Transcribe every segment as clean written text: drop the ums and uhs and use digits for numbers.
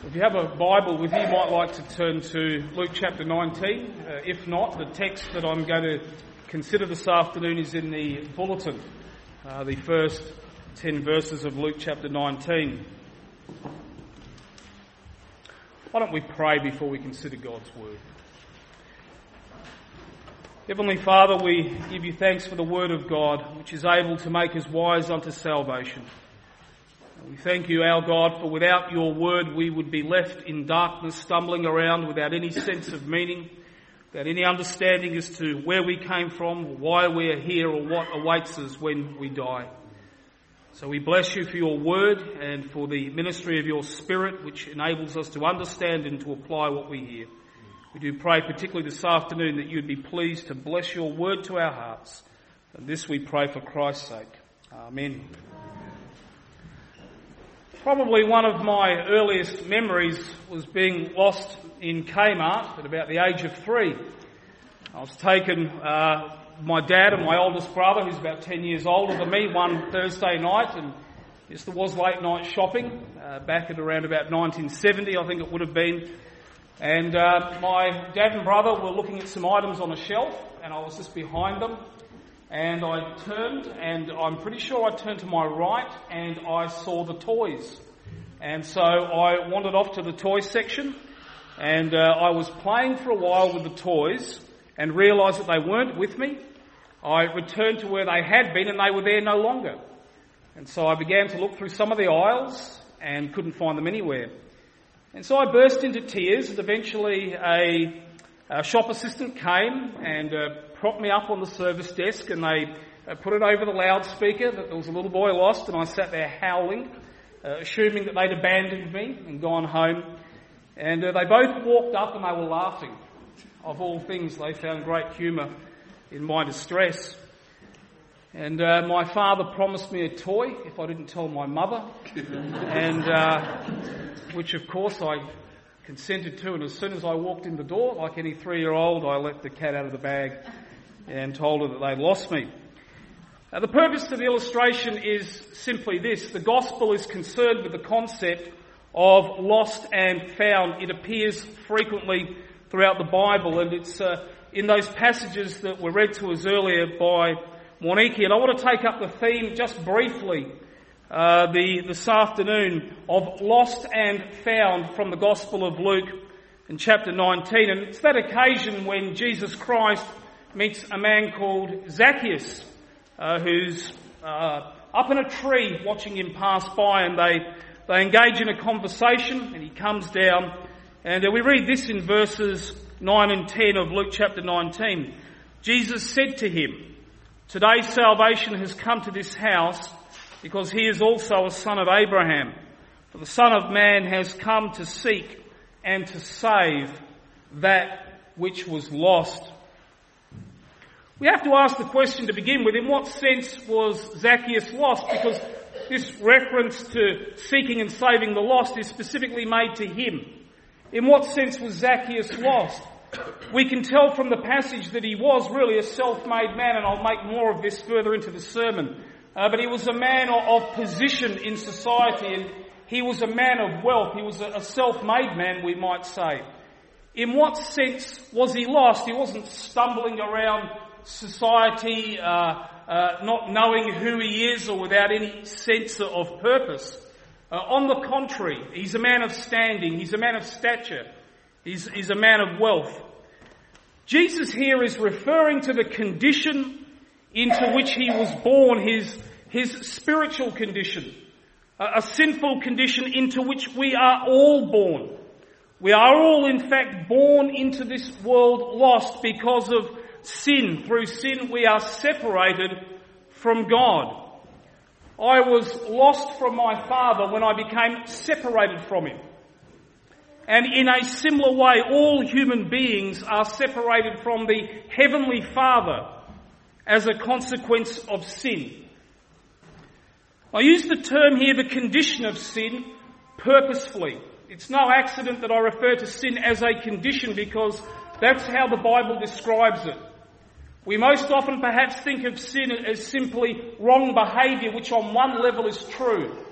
If you have a Bible with you, you might like to turn to Luke chapter 19. If not, the text that I'm going to consider this afternoon is in the bulletin, the first 10 verses of Luke chapter 19. Why don't we pray before we consider God's Word? Heavenly Father, we give you thanks for the Word of God, which is able to make us wise unto salvation. We thank you, our God, for without your word we would be left in darkness, stumbling around without any sense of meaning, without any understanding as to where we came from, why we are here, or what awaits us when we die. So we bless you for your word and for the ministry of your Spirit, which enables us to understand and to apply what we hear. We do pray, particularly this afternoon, that you'd be pleased to bless your word to our hearts. And this we pray for Christ's sake. Amen. Probably one of my earliest memories was being lost in Kmart at about the age of 3. I was taken, my dad and my oldest brother, who's about 10 years older than me, one Thursday night, and yes, there was late night shopping back at around about 1970, I think it would have been. And my dad and brother were looking at some items on a shelf, and I was just behind them. And I turned, and I'm pretty sure I turned to my right, and I saw the toys. And so I wandered off to the toy section, and I was playing for a while with the toys, and realised that they weren't with me. I returned to where they had been, and they were there no longer. And so I began to look through some of the aisles, and couldn't find them anywhere. And so I burst into tears, and eventually a shop assistant came and propped me up on the service desk, and they put it over the loudspeaker that there was a little boy lost, and I sat there howling, assuming that they'd abandoned me and gone home. And they both walked up and they were laughing. Of all things, they found great humour in my distress. And my father promised me a toy if I didn't tell my mother, and which of course I consented to, and as soon as I walked in the door, like any 3-year-old, I let the cat out of the bag and told her that they'd lost me. Now, the purpose of the illustration is simply this. The gospel is concerned with the concept of lost and found. It appears frequently throughout the Bible, and it's in those passages that were read to us earlier by Monique. And I want to take up the theme just briefly this afternoon of lost and found from the Gospel of Luke in chapter 19. And it's that occasion when Jesus Christ meets a man called Zacchaeus, who's up in a tree watching him pass by, and they engage in a conversation, and he comes down, and we read this in verses 9 and 10 of Luke chapter 19. Jesus said to him, "Today salvation has come to this house, because he is also a son of Abraham. For the Son of Man has come to seek and to save that which was lost." We have to ask the question to begin with, in what sense was Zacchaeus lost? Because this reference to seeking and saving the lost is specifically made to him. In what sense was Zacchaeus lost? We can tell from the passage that he was really a self-made man, and I'll make more of this further into the sermon. But he was a man of position in society, and he was a man of wealth. He was a self-made man, we might say. In what sense was he lost? He wasn't stumbling around society, not knowing who he is or without any sense of purpose. On the contrary, he's a man of standing, he's a man of stature, he's a man of wealth. Jesus here is referring to the condition into which he was born, his spiritual condition, a sinful condition into which we are all born. We are all in fact born into this world lost because of sin. Through sin we are separated from God. I was lost from my Father when I became separated from him. And in a similar way, all human beings are separated from the Heavenly Father as a consequence of sin. I use the term here, the condition of sin, purposefully. It's no accident that I refer to sin as a condition, because that's how the Bible describes it. We most often perhaps think of sin as simply wrong behaviour, which on one level is true.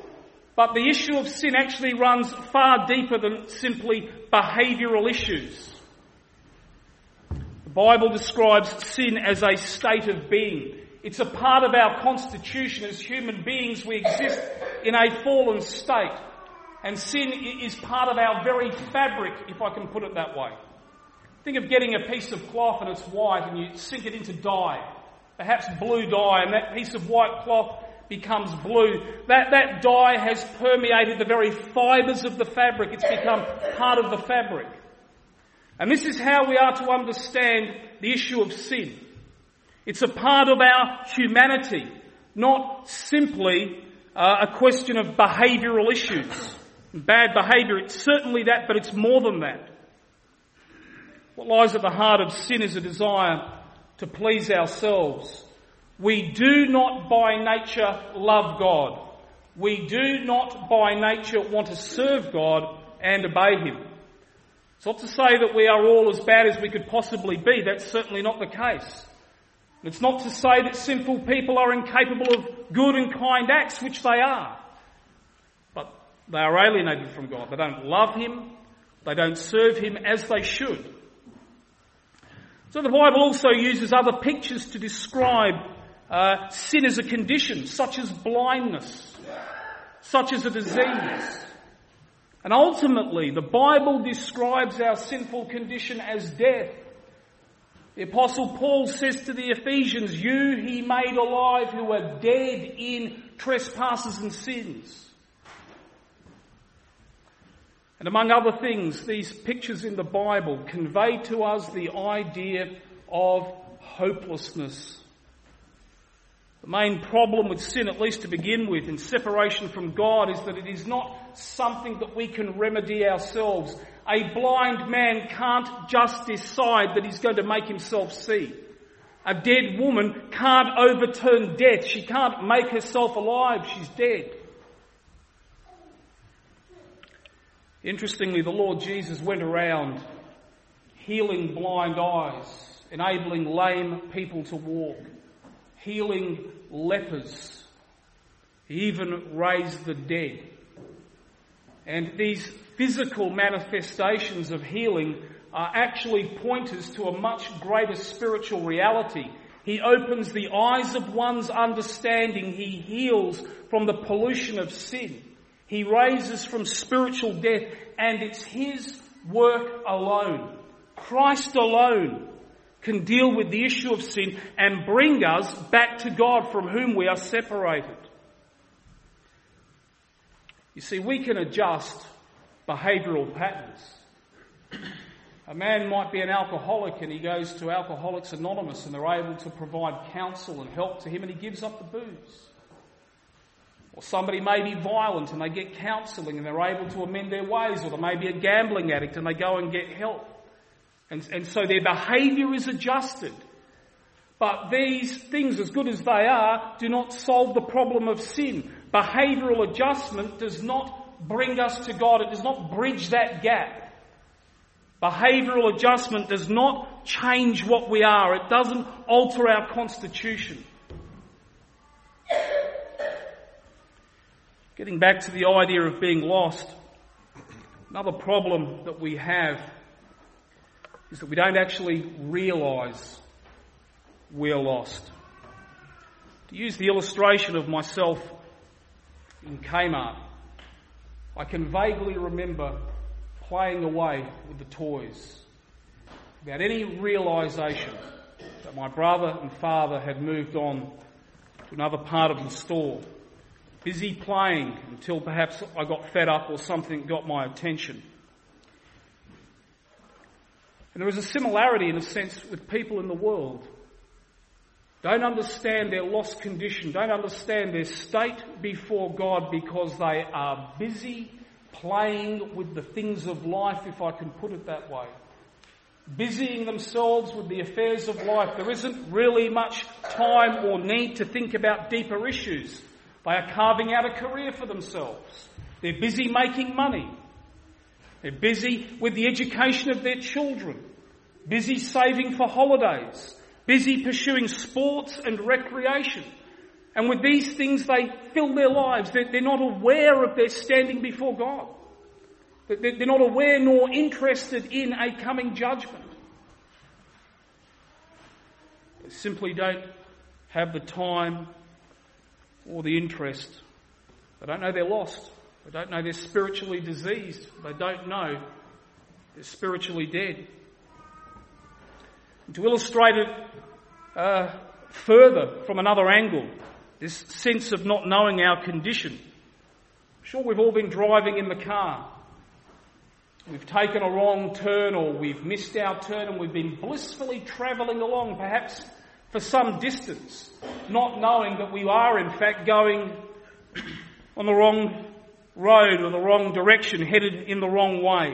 But the issue of sin actually runs far deeper than simply behavioural issues. The Bible describes sin as a state of being. It's a part of our constitution. As human beings, we exist in a fallen state. And sin is part of our very fabric, if I can put it that way. Think of getting a piece of cloth and it's white and you sink it into dye, perhaps blue dye, and that piece of white cloth becomes blue. That dye has permeated the very fibres of the fabric. It's become part of the fabric. And this is how we are to understand the issue of sin. It's a part of our humanity, not simply a question of behavioural issues. Bad behaviour, it's certainly that, but it's more than that. What lies at the heart of sin is a desire to please ourselves. We do not by nature love God. We do not by nature want to serve God and obey Him. It's not to say that we are all as bad as we could possibly be. That's certainly not the case. It's not to say that sinful people are incapable of good and kind acts, which they are. But they are alienated from God. They don't love Him. They don't serve Him as they should. So the Bible also uses other pictures to describe sin as a condition, such as blindness, such as a disease. And ultimately, the Bible describes our sinful condition as death. The Apostle Paul says to the Ephesians, "You He made alive who are dead in trespasses and sins." And among other things, these pictures in the Bible convey to us the idea of hopelessness. The main problem with sin, at least to begin with, in separation from God, is that it is not something that we can remedy ourselves. A blind man can't just decide that he's going to make himself see. A dead woman can't overturn death. She can't make herself alive. She's dead. Interestingly, the Lord Jesus went around healing blind eyes, enabling lame people to walk, healing lepers. He even raised the dead. And these physical manifestations of healing are actually pointers to a much greater spiritual reality. He opens the eyes of one's understanding. He heals from the pollution of sin. He raises from spiritual death, and it's His work alone. Christ alone can deal with the issue of sin and bring us back to God from whom we are separated. You see, we can adjust behavioural patterns. A man might be an alcoholic and he goes to Alcoholics Anonymous and they're able to provide counsel and help to him and he gives up the booze. Or somebody may be violent and they get counselling and they're able to amend their ways. Or they may be a gambling addict and they go and get help. And so their behaviour is adjusted. But these things, as good as they are, do not solve the problem of sin. Behavioural adjustment does not bring us to God. It does not bridge that gap. Behavioural adjustment does not change what we are. It doesn't alter our constitution. Getting back to the idea of being lost, another problem that we have is that we don't actually realise we're lost. To use the illustration of myself in Kmart, I can vaguely remember playing away with the toys without any realisation that my brother and father had moved on to another part of the store. Busy playing until perhaps I got fed up or something got my attention. And there is a similarity in a sense with people in the world. Don't understand their lost condition, don't understand their state before God because they are busy playing with the things of life, if I can put it that way. Busying themselves with the affairs of life. There isn't really much time or need to think about deeper issues. They are carving out a career for themselves. They're busy making money. They're busy with the education of their children. Busy saving for holidays. Busy pursuing sports and recreation. And with these things they fill their lives. They're not aware of their standing before God. They're not aware nor interested in a coming judgment. They simply don't have the time or the interest. They don't know they're lost. They don't know they're spiritually diseased. They don't know they're spiritually dead. And to illustrate it further from another angle, this sense of not knowing our condition. I'm sure we've all been driving in the car. We've taken a wrong turn or we've missed our turn and we've been blissfully travelling along, perhaps for some distance, not knowing that we are in fact going on the wrong road or the wrong direction, headed in the wrong way.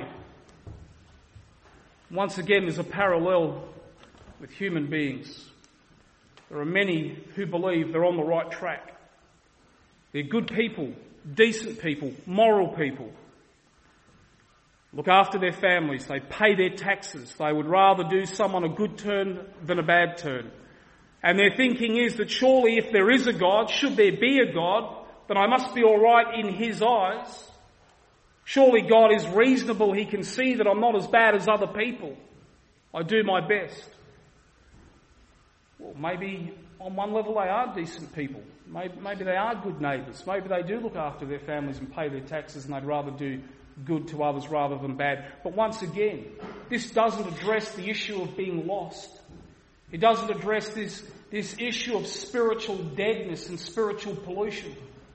Once again, there's a parallel with human beings. There are many who believe they're on the right track. They're good people, decent people, moral people. Look after their families. They pay their taxes. They would rather do someone a good turn than a bad turn. And their thinking is that surely if there is a God, should there be a God, then I must be all right in his eyes. Surely God is reasonable. He can see that I'm not as bad as other people. I do my best. Well, maybe on one level they are decent people. Maybe they are good neighbours. Maybe they do look after their families and pay their taxes and they'd rather do good to others rather than bad. But once again, this doesn't address the issue of being lost. It doesn't address this issue of spiritual deadness and spiritual pollution.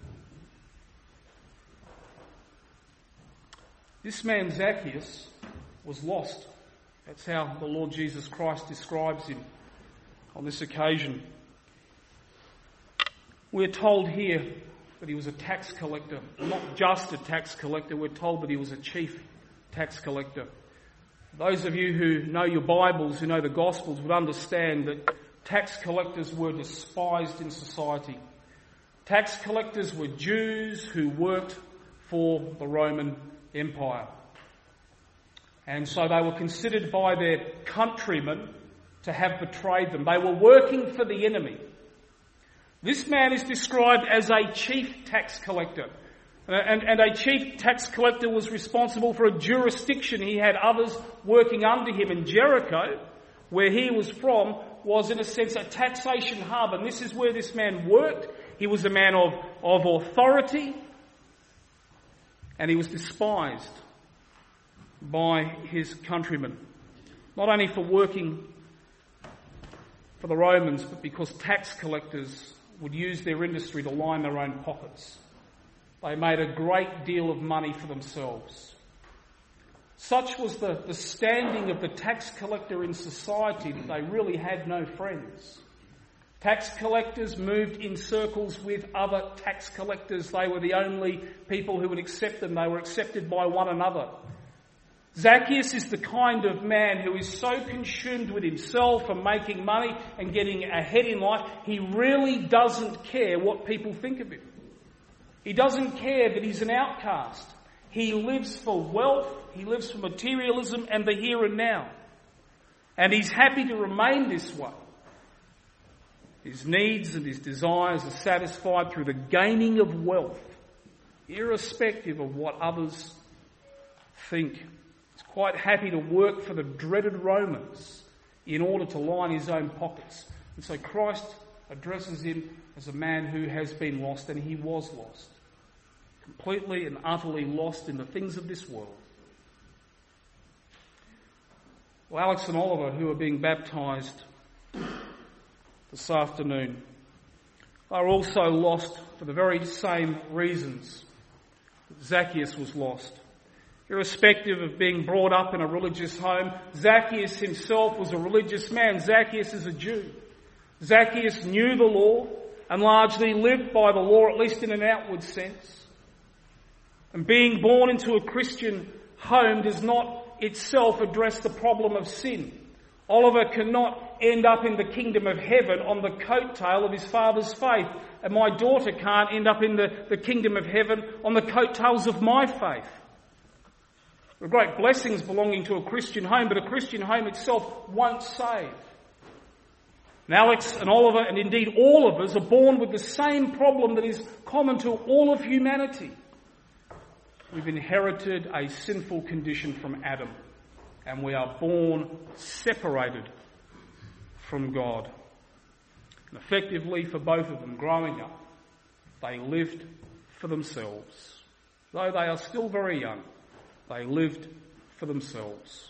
This man Zacchaeus was lost. That's how the Lord Jesus Christ describes him on this occasion. We're told here that he was a tax collector. Not just a tax collector, we're told that he was a chief tax collector. Those of you who know your Bibles, who know the Gospels, would understand that tax collectors were despised in society. Tax collectors were Jews who worked for the Roman Empire. And so they were considered by their countrymen to have betrayed them. They were working for the enemy. This man is described as a chief tax collector. And a chief tax collector was responsible for a jurisdiction. He had others working under him. And Jericho, where he was from, was in a sense a taxation hub. And this is where this man worked. He was a man of authority. And he was despised by his countrymen. Not only for working for the Romans, but because tax collectors would use their industry to line their own pockets. They made a great deal of money for themselves. Such was the standing of the tax collector in society that they really had no friends. Tax collectors moved in circles with other tax collectors. They were the only people who would accept them. They were accepted by one another. Zacchaeus is the kind of man who is so consumed with himself and making money and getting ahead in life, he really doesn't care what people think of him. He doesn't care that he's an outcast. He lives for wealth, he lives for materialism and the here and now. And he's happy to remain this way. His needs and his desires are satisfied through the gaining of wealth, irrespective of what others think. He's quite happy to work for the dreaded Romans in order to line his own pockets. And so Christ addresses him as a man who has been lost, and he was lost. Completely and utterly lost in the things of this world. Well, Alex and Oliver, who are being baptised this afternoon, are also lost for the very same reasons that Zacchaeus was lost. Irrespective of being brought up in a religious home, Zacchaeus himself was a religious man. Zacchaeus is a Jew. Zacchaeus knew the law and largely lived by the law, at least in an outward sense. And being born into a Christian home does not itself address the problem of sin. Oliver cannot end up in the kingdom of heaven on the coattail of his father's faith. And my daughter can't end up in the kingdom of heaven on the coattails of my faith. There are great blessings belonging to a Christian home, but a Christian home itself won't save. And And Alex and Oliver, and indeed all of us, are born with the same problem that is common to all of humanity. We've inherited a sinful condition from Adam, and we are born separated from God. And effectively, for both of them growing up, they lived for themselves. Though they are still very young, they lived for themselves.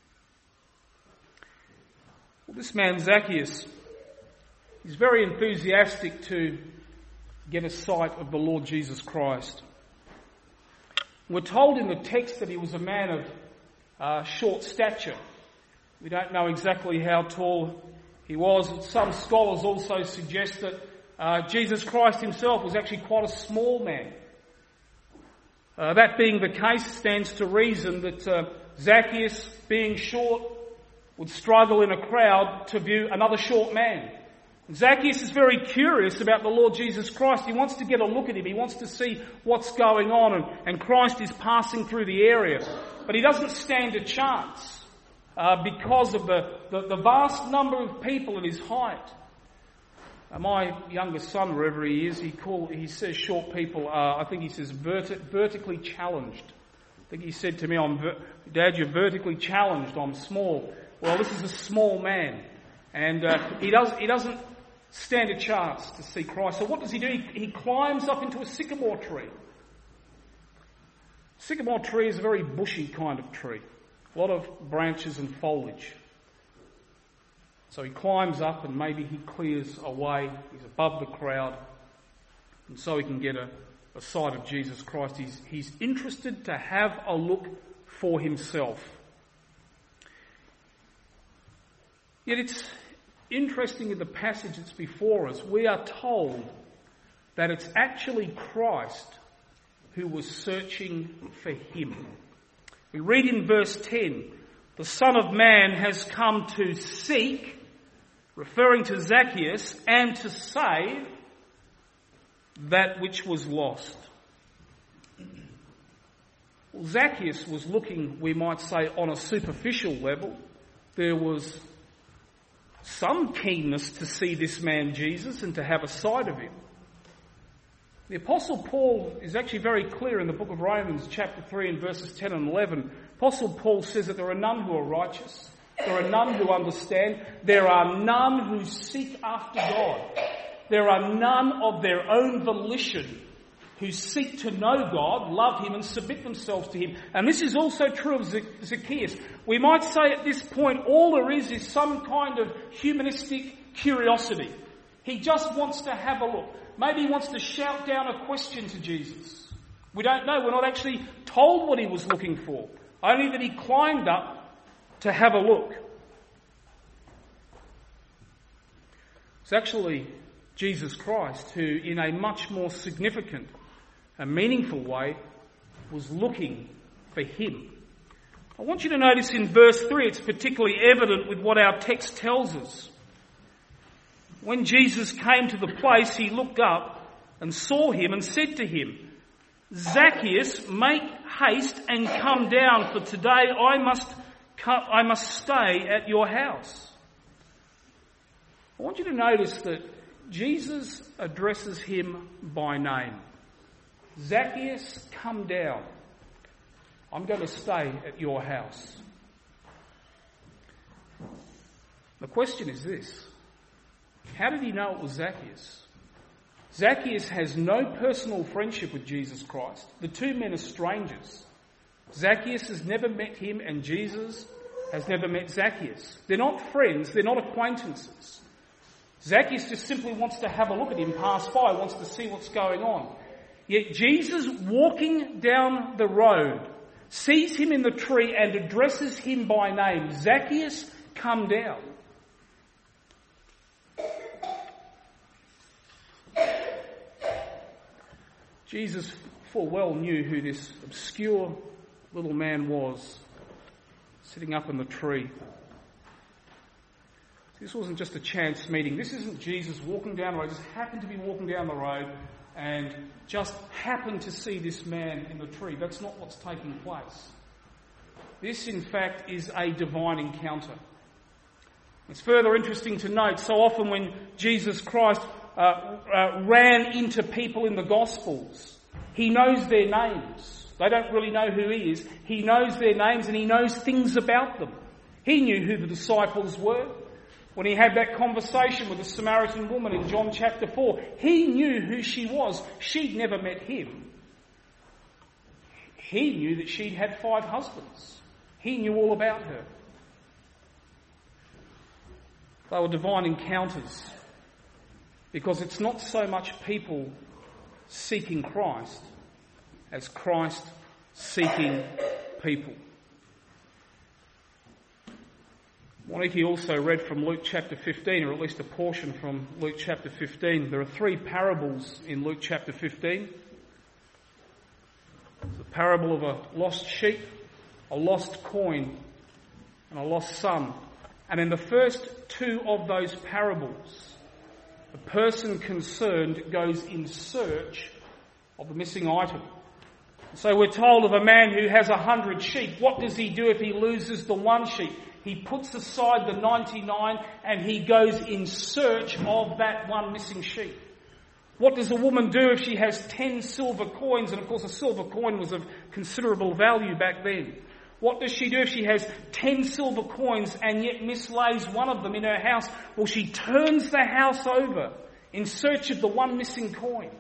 Well, this man Zacchaeus is very enthusiastic to get a sight of the Lord Jesus Christ. We're told in the text that he was a man of short stature. We don't know exactly how tall he was. Some scholars also suggest that Jesus Christ himself was actually quite a small man. That being the case, stands to reason that Zacchaeus, being short, would struggle in a crowd to view another short man. Zacchaeus is very curious about the Lord Jesus Christ. He wants to get a look at him. He wants to see what's going on, and Christ is passing through the area. But he doesn't stand a chance because of the vast number of people at his height. My youngest son, wherever he is, he says short people are, I think he says vertically challenged. I think he said to me, Dad, you're vertically challenged, I'm small. Well, this is a small man. And he doesn't stand a chance to see Christ. So what does he do? He climbs up into a sycamore tree. Sycamore tree is a very bushy kind of tree. A lot of branches and foliage. So he climbs up and maybe he clears away. He's above the crowd. And so he can get a sight of Jesus Christ. He's interested to have a look for himself. Yet it's interesting in the passage that's before us, we are told that it's actually Christ who was searching for him. We read in verse 10, the Son of Man has come to seek, referring to Zacchaeus, and to save that which was lost. Well, Zacchaeus was looking, we might say, on a superficial level. There was some keenness to see this man Jesus and to have a sight of him. The Apostle Paul is actually very clear in the book of Romans chapter 3 and verses 10 and 11. Apostle Paul says that there are none who are righteous. There are none who understand. There are none who seek after God. There are none of their own volition who seek to know God, love him and submit themselves to him. And this is also true of Zacchaeus. We might say at this point all there is some kind of humanistic curiosity. He just wants to have a look. Maybe he wants to shout down a question to Jesus. We don't know. We're not actually told what he was looking for. Only that he climbed up to have a look. It's actually Jesus Christ who, in a much more significant and meaningful way, was looking for him. I want you to notice in verse 3, it's particularly evident with what our text tells us. When Jesus came to the place, he looked up and saw him and said to him, Zacchaeus, make haste and come down, for today I must stay at your house. I want you to notice that Jesus addresses him by name. Zacchaeus, come down. I'm going to stay at your house. The question is this. How did he know it was Zacchaeus? Zacchaeus has no personal friendship with Jesus Christ. The two men are strangers. Zacchaeus has never met him and Jesus has never met Zacchaeus. They're not friends, they're not acquaintances. Zacchaeus just simply wants to have a look at him, pass by, wants to see what's going on. Yet Jesus, walking down the road, sees him in the tree and addresses him by name. Zacchaeus, come down. Jesus full well knew who this obscure little man was, sitting up in the tree. This wasn't just a chance meeting. This isn't Jesus walking down the road, just happened to be walking down the road and just happened to see this man in the tree. That's not what's taking place. This, in fact, is a divine encounter. It's further interesting to note, so often when Jesus Christ ran into people in the Gospels, he knows their names. They don't really know who he is. He knows their names and he knows things about them. He knew who the disciples were. When he had that conversation with the Samaritan woman in John chapter 4, he knew who she was. She'd never met him. He knew that she'd had 5 husbands. He knew all about her. They were divine encounters, because it's not so much people seeking Christ as Christ seeking people. Waniki also read from Luke chapter 15, or at least a portion from Luke chapter 15. There are 3 parables in Luke chapter 15. The parable of a lost sheep, a lost coin, and a lost son. And in the first 2 of those parables, the person concerned goes in search of the missing item. So we're told of a man who has 100 sheep. What does he do if he loses the one sheep? He puts aside the 99 and he goes in search of that one missing sheep. What does a woman do if she has 10 silver coins? And of course a silver coin was of considerable value back then. What does she do if she has 10 silver coins and yet mislays one of them in her house? Well, she turns the house over in search of the one missing coin.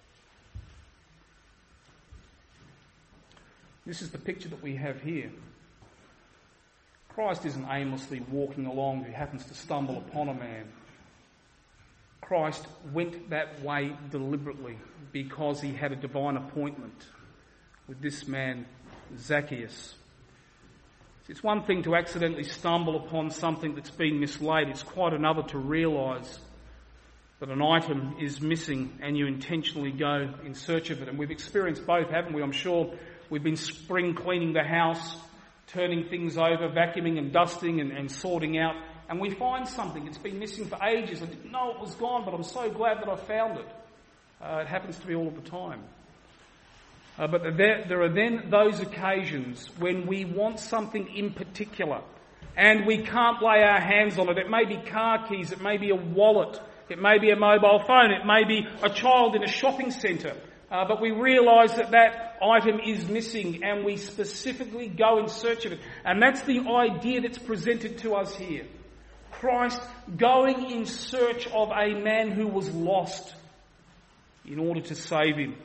This is the picture that we have here. Christ isn't aimlessly walking along who happens to stumble upon a man. Christ went that way deliberately because he had a divine appointment with this man, Zacchaeus. It's one thing to accidentally stumble upon something that's been mislaid. It's quite another to realise that an item is missing and you intentionally go in search of it. And we've experienced both, haven't we? I'm sure we've been spring cleaning the house, turning things over, vacuuming and dusting and sorting out, and we find something. It's been missing for ages. I didn't know it was gone, but I'm so glad that I found it. It happens to me all of the time. But there are then those occasions when we want something in particular and we can't lay our hands on it. It may be car keys, it may be a wallet, it may be a mobile phone, it may be a child in a shopping centre. But we realise that that item is missing and we specifically go in search of it. And that's the idea that's presented to us here. Christ going in search of a man who was lost in order to save him.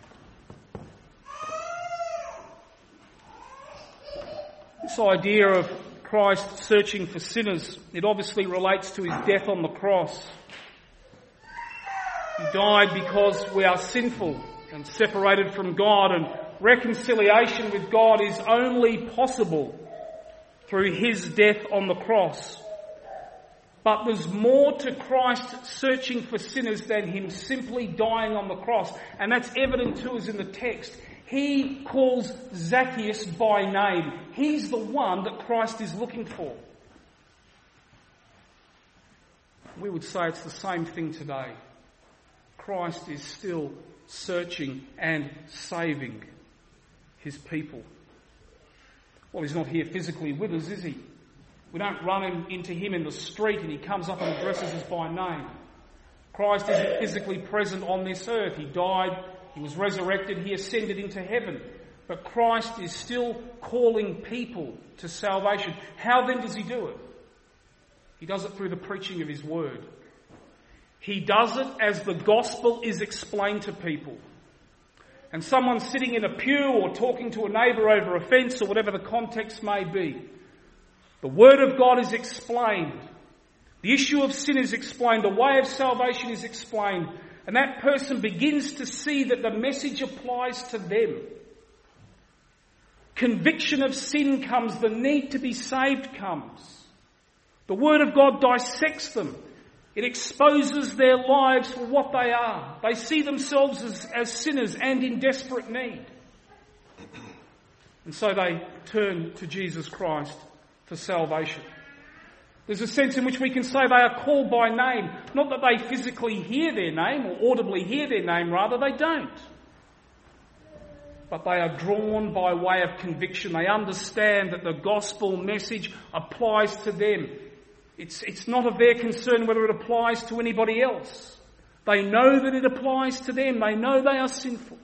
This idea of Christ searching for sinners, it obviously relates to his death on the cross. He died because we are sinful and separated from God, and reconciliation with God is only possible through his death on the cross. But there's more to Christ searching for sinners than him simply dying on the cross, and that's evident to us in the text. He calls Zacchaeus by name. He's the one that Christ is looking for. We would say it's the same thing today. Christ is still searching and saving his people. Well, he's not here physically with us, is he? We don't run into him in the street and he comes up and addresses us by name. Christ isn't physically present on this earth. He died, he was resurrected, he ascended into heaven. But Christ is still calling people to salvation. How then does he do it? He does it through the preaching of his word. He does it as the gospel is explained to people. And someone sitting in a pew or talking to a neighbour over a fence or whatever the context may be, the word of God is explained. The issue of sin is explained. The way of salvation is explained. And that person begins to see that the message applies to them. Conviction of sin comes. The need to be saved comes. The word of God dissects them. It exposes their lives for what they are. They see themselves as sinners and in desperate need. And so they turn to Jesus Christ for salvation. There's a sense in which we can say they are called by name. Not that they physically hear their name or audibly hear their name, rather they don't. But they are drawn by way of conviction. They understand that the gospel message applies to them. It's not of their concern whether it applies to anybody else. They know that it applies to them. They know they are sinful.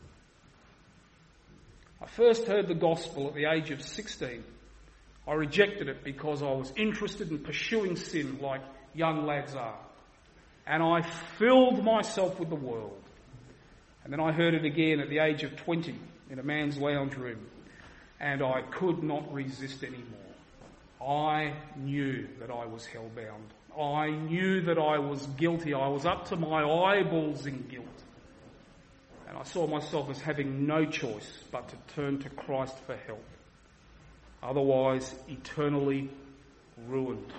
I first heard the gospel at the age of 16. I rejected it because I was interested in pursuing sin like young lads are. And I filled myself with the world. And then I heard it again at the age of 20 in a man's lounge room. And I could not resist anymore. I knew that I was hell-bound. I knew that I was guilty. I was up to my eyeballs in guilt. And I saw myself as having no choice but to turn to Christ for help. Otherwise, eternally ruined.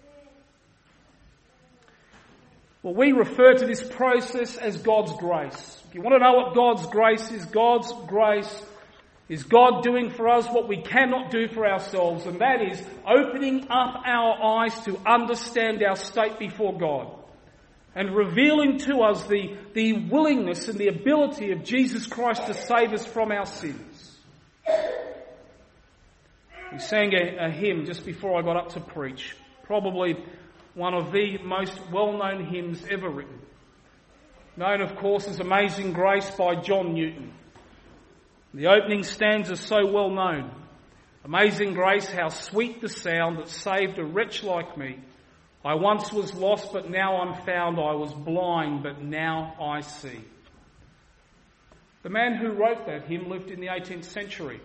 Well, we refer to this process as God's grace. If you want to know what God's grace is God doing for us what we cannot do for ourselves, and that is opening up our eyes to understand our state before God and revealing to us the willingness and the ability of Jesus Christ to save us from our sins. We sang a hymn just before I got up to preach, probably one of the most well-known hymns ever written, known of course as Amazing Grace by John Newton. The opening stanza is so well known. Amazing grace, how sweet the sound that saved a wretch like me. I once was lost, but now I'm found. I was blind, but now I see. The man who wrote that hymn lived in the 18th century.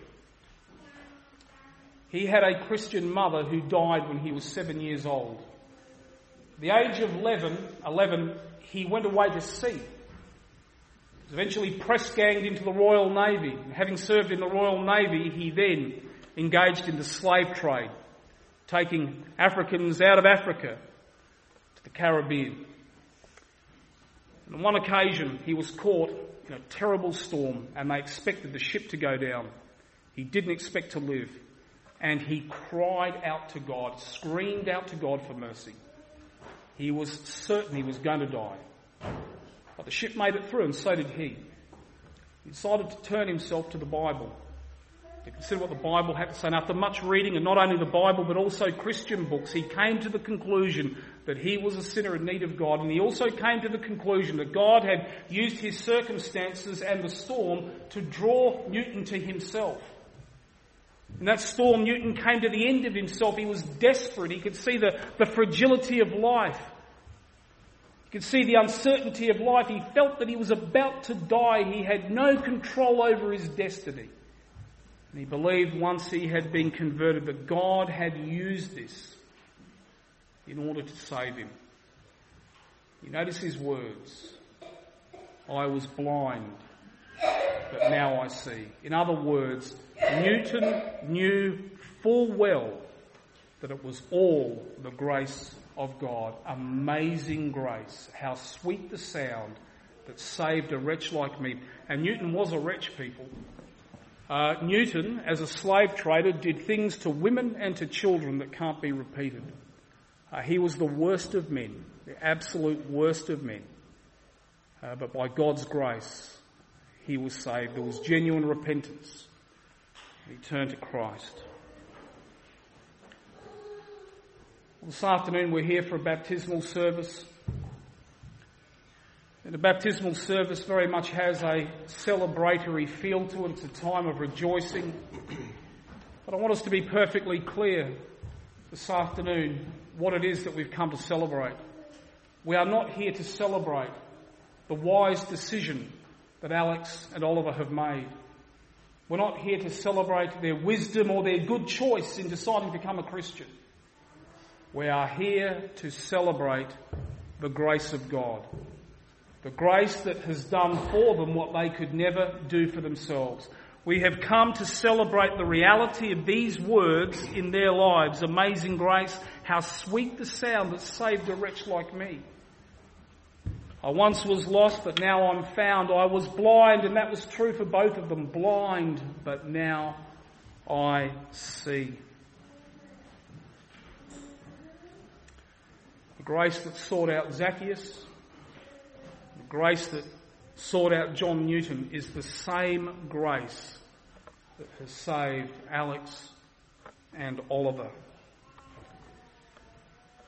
He had a Christian mother who died when he was 7 years old. At the age of 11, he went away to sea. He was eventually press-ganged into the Royal Navy. And having served in the Royal Navy, he then engaged in the slave trade, taking Africans out of Africa to the Caribbean. And on one occasion, he was caught in a terrible storm and they expected the ship to go down. He didn't expect to live. And he cried out to God, screamed out to God for mercy. He was certain he was going to die. But the ship made it through, and so did he. He decided to turn himself to the Bible, to consider what the Bible had to say. And after much reading, and not only the Bible, but also Christian books, he came to the conclusion that he was a sinner in need of God. And he also came to the conclusion that God had used his circumstances and the storm to draw Newton to himself. In that storm, Newton came to the end of himself. He was desperate. He could see the fragility of life. He could see the uncertainty of life. He felt that he was about to die. He had no control over his destiny. And he believed once he had been converted that God had used this in order to save him. You notice his words. I was blind, but now I see. In other words, Newton knew full well that it was all the grace of God. Amazing grace. How sweet the sound that saved a wretch like me. And Newton was a wretch, people. Newton, as a slave trader, did things to women and to children that can't be repeated. He was the worst of men, the absolute worst of men. But by God's grace, he was saved. There was genuine repentance. He turned to Christ. Well, this afternoon we're here for a baptismal service. And the baptismal service very much has a celebratory feel to it. It's a time of rejoicing. But I want us to be perfectly clear this afternoon what it is that we've come to celebrate. We are not here to celebrate the wise decision that Alex and Oliver have made. We're not here to celebrate their wisdom or their good choice in deciding to become a Christian. We are here to celebrate the grace of God. The grace that has done for them what they could never do for themselves. We have come to celebrate the reality of these words in their lives. Amazing grace, how sweet the sound that saved a wretch like me. I once was lost, but now I'm found. I was blind, and that was true for both of them. Blind, but now I see. The grace that sought out Zacchaeus, the grace that sought out John Newton is the same grace that has saved Alex and Oliver.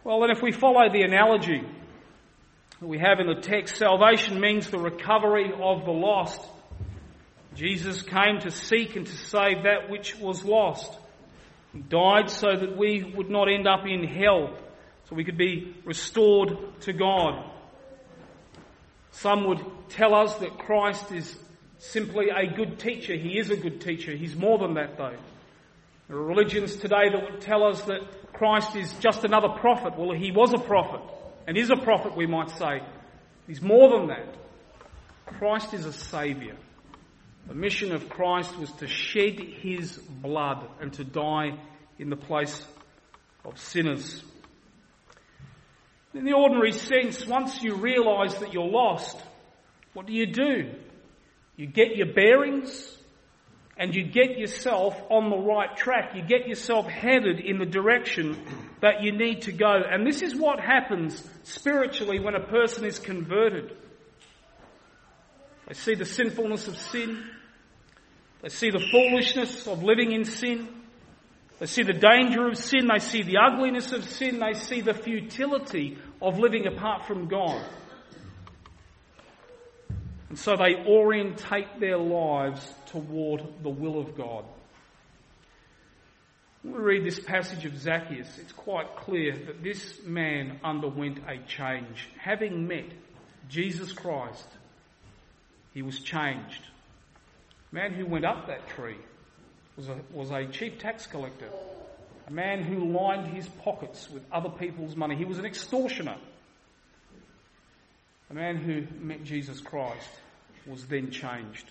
Well, then if we follow the analogy that we have in the text, salvation means the recovery of the lost. Jesus came to seek and to save that which was lost. He died so that we would not end up in hell, so we could be restored to God. Some would tell us that Christ is simply a good teacher. He is a good teacher. He's more than that, though. There are religions today that would tell us that Christ is just another prophet. Well, he was a prophet, and is a prophet, we might say. He's more than that. Christ is a saviour. The mission of Christ was to shed his blood and to die in the place of sinners. In the ordinary sense, once you realise that you're lost, what do? You get your bearings and you get yourself on the right track. You get yourself headed in the direction that you need to go. And this is what happens spiritually when a person is converted. They see the sinfulness of sin. They see the foolishness of living in sin. They see the danger of sin. They see the ugliness of sin. They see the futility of living apart from God. And so they orientate their lives toward the will of God. When we read this passage of Zacchaeus, it's quite clear that this man underwent a change. Having met Jesus Christ, he was changed. The man who went up that tree was a chief tax collector, a man who lined his pockets with other people's money. He was an extortioner. The man who met Jesus Christ was then changed.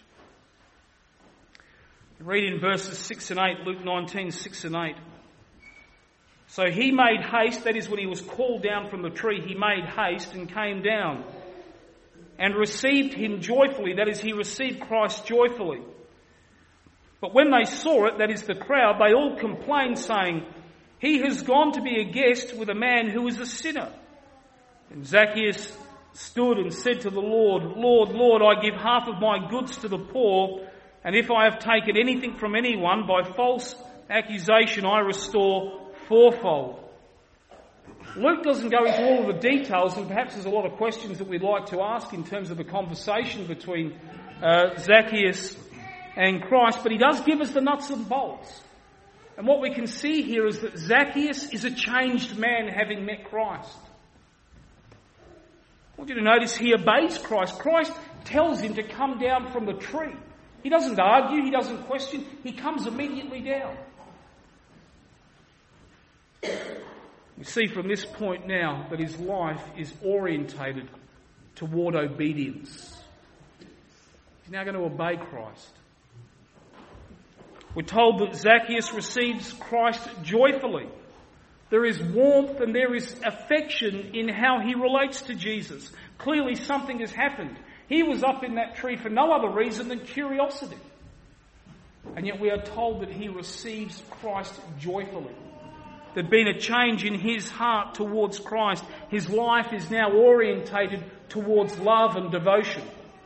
Read in verses 6 and 8, Luke 19, 6 and 8. So he made haste, that is when he was called down from the tree, he made haste and came down and received him joyfully, that is he received Christ joyfully. But when they saw it, that is the crowd, they all complained, saying, he has gone to be a guest with a man who is a sinner. And Zacchaeus stood and said to the Lord, Lord, Lord, I give half of my goods to the poor, and if I have taken anything from anyone by false accusation, I restore fourfold. Luke doesn't go into all of the details, and perhaps there's a lot of questions that we'd like to ask in terms of the conversation between Zacchaeus and Christ, but he does give us the nuts and bolts. And what we can see here is that Zacchaeus is a changed man having met Christ. I want you to notice he obeys Christ. Christ tells him to come down from the tree. He doesn't argue, he doesn't question, he comes immediately down. We see from this point now that his life is orientated toward obedience. He's now going to obey Christ. We're told that Zacchaeus receives Christ joyfully. There is warmth and there is affection in how he relates to Jesus. Clearly something has happened. He was up in that tree for no other reason than curiosity. And yet we are told that he receives Christ joyfully. There'd been a change in his heart towards Christ. His life is now orientated towards love and devotion.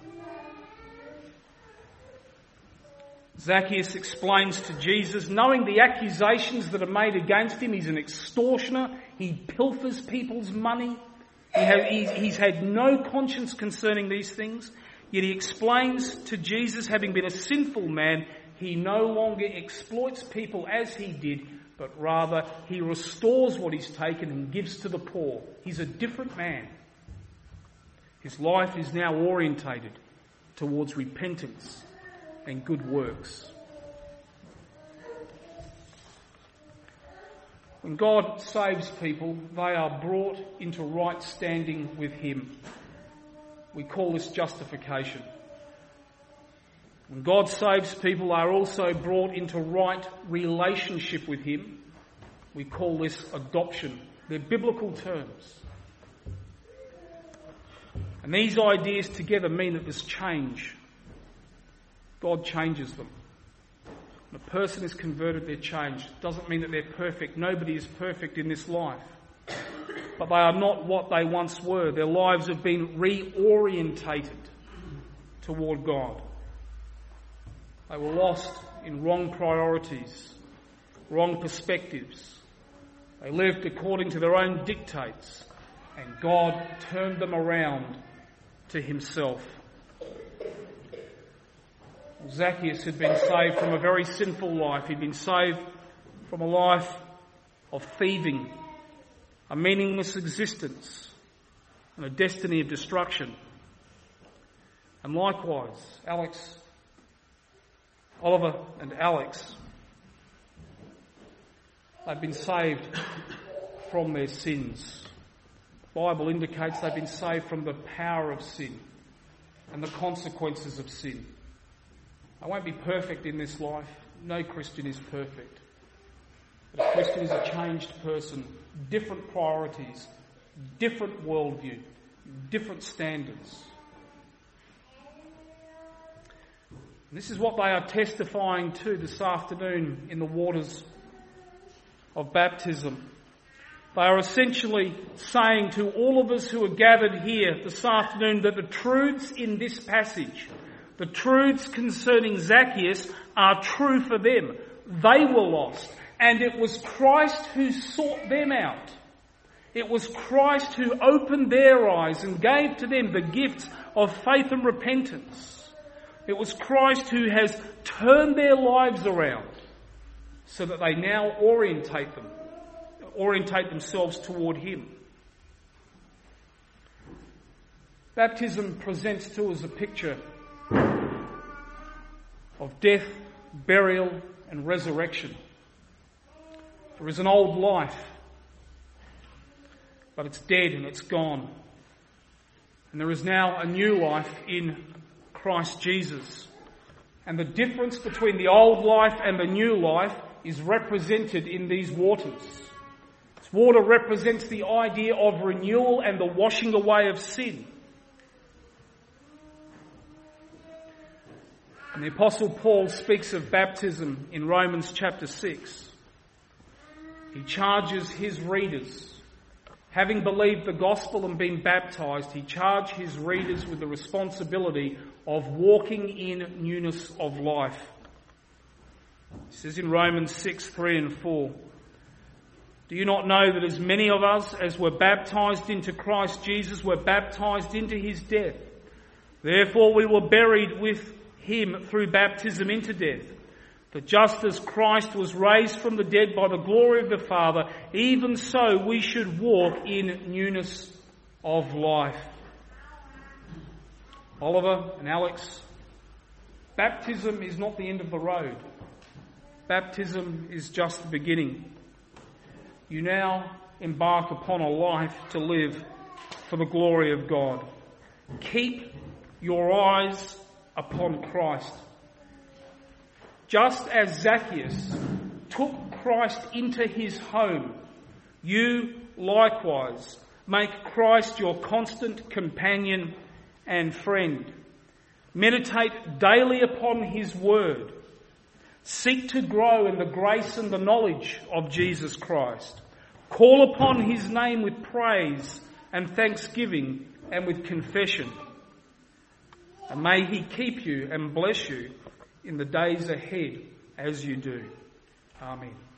Zacchaeus explains to Jesus, knowing the accusations that are made against him, he's an extortioner, he pilfers people's money, he's had no conscience concerning these things, yet he explains to Jesus, having been a sinful man, he no longer exploits people as he did, but rather he restores what he's taken and gives to the poor. He's a different man. His life is now orientated towards repentance and good works. When God saves people, they are brought into right standing with him. We call this justification. When God saves people, they are also brought into right relationship with him. We call this adoption. They're biblical terms. And these ideas together mean that there's change. God changes them. When a person is converted, they're changed. It doesn't mean that they're perfect. Nobody is perfect in this life. But they are not what they once were. Their lives have been reorientated toward God. They were lost in wrong priorities, wrong perspectives. They lived according to their own dictates, and God turned them around to himself. Zacchaeus had been saved from a very sinful life. He'd been saved from a life of thieving, a meaningless existence, and a destiny of destruction. And likewise, Oliver and Alex, they've been saved from their sins. The Bible indicates they've been saved from the power of sin and the consequences of sin. I won't be perfect in this life. No Christian is perfect. But a Christian is a changed person, different priorities, different worldview, different standards. And this is what they are testifying to this afternoon in the waters of baptism. They are essentially saying to all of us who are gathered here this afternoon that the truths in this passage, the truths concerning Zacchaeus, are true for them. They were lost, and it was Christ who sought them out. It was Christ who opened their eyes and gave to them the gifts of faith and repentance. It was Christ who has turned their lives around so that they now orientate themselves toward him. Baptism presents to us a picture of death, burial, and resurrection. There is an old life, but it's dead and it's gone. And there is now a new life in Christ Jesus. And the difference between the old life and the new life is represented in these waters. This water represents the idea of renewal and the washing away of sin. And the Apostle Paul speaks of baptism in Romans chapter 6. He charges his readers, having believed the gospel and been baptised, he charged his readers with the responsibility of walking in newness of life. He says in Romans 6, 3 and 4, "Do you not know that as many of us as were baptised into Christ Jesus were baptised into his death? Therefore we were buried with him through baptism into death, that just as Christ was raised from the dead by the glory of the Father, even so we should walk in newness of life." Oliver and Alex, baptism is not the end of the road. Baptism is just the beginning. You now embark upon a life to live for the glory of God. Keep your eyes upon Christ. Just as Zacchaeus took Christ into his home, you likewise make Christ your constant companion and friend. Meditate daily upon his word. Seek to grow in the grace and the knowledge of Jesus Christ. Call upon his name with praise and thanksgiving and with confession. And may he keep you and bless you in the days ahead as you do. Amen.